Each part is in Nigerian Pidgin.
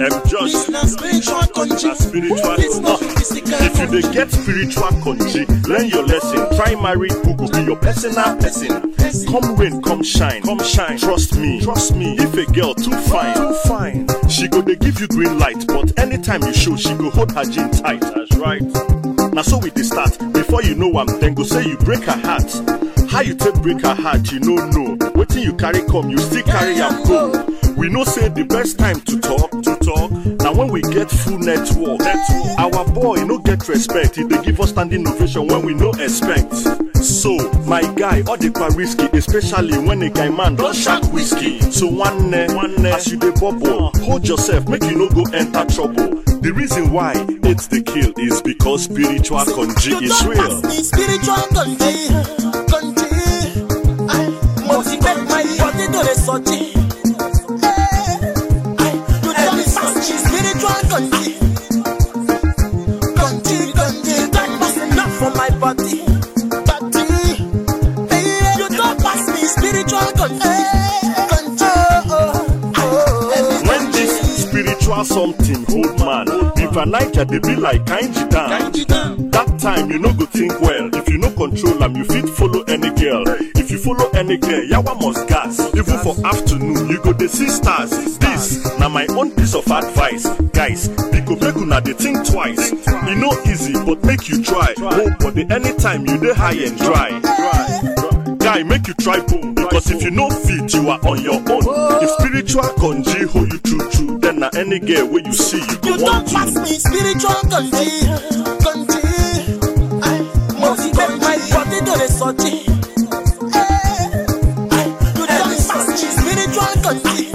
Just spiritual country. If you dey get spiritual country, learn your lesson. Try marry who go be your personal person. Come rain, come shine. Trust me. If a girl too fine, she go dey give you green light. But anytime you show, she go hold her jean tight. That's right. Now so we dey start. Before you know am, then go say you break her heart. How you take break her heart, you no know. Wetin you carry come, you still carry am go. We know say the best time to talk. Now when we get full network. Our boy no get respect. He dey give us standing ovation when we no expect. So my guy, all the risky, especially when a guy man don shark whiskey. So one as you dey bubble, hold yourself, make you no go enter trouble. The reason why it's the kill is because spiritual country is real. Spiritual country, I motivate my body to the sortie. Spiritual country, that was enough for my body. You don't pass me spiritual country. When this spiritual something hold man, River Niger they be like Kainji Dam. That time you no go think well. If you no control them, you fit follow any girl. If you follow any girl, yawa must gas. Even for afternoon, you go dey see stars. This na my own piece of advice, guys. Because make una dey think twice. E no easy, but make you try. Hold body anytime you dey high and dry. Guy, make you try boom. Because if you no fit, you are on your own. If spiritual country hold you true, then na any girl where you see you go want to. You don't pass me spiritual country. I motivate my body to the sortie. You don't pass me spiritual country.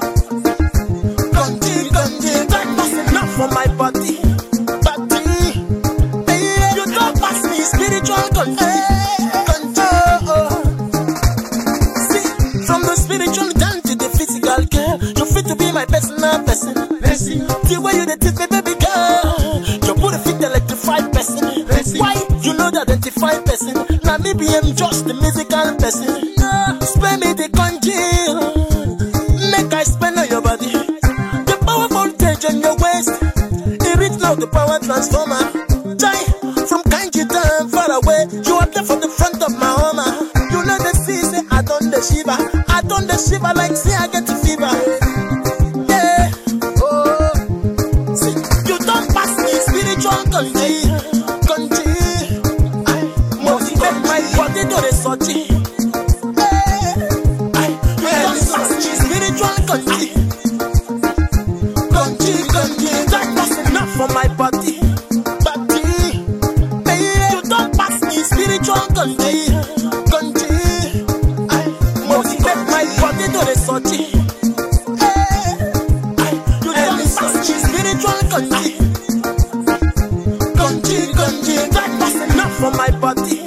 That was enough for my body. You don't pass me spiritual country. See, from the spiritual down to the physical girl, you fit to be my personal person. The way you dey teach me, baby girl, your booty fit electrified person. Why you know the identified person? Now maybe I'm just the musical person. Spend me the congeal, make I spend on your body. The power voltage on your waist, it reach now the power transformer. Die from Kainji Dam far away, you are there from the front of my home. You know the sea say I done the shiver like say I get the fever. Yeah, oh, see, you don't pass me spiritual country. I motivate my body to the sortie. Spiritual country, that was enough for my body. You don't pass me spiritual country. I motivate my body to the sortie. You don't pass me spiritual country. That was enough for my body.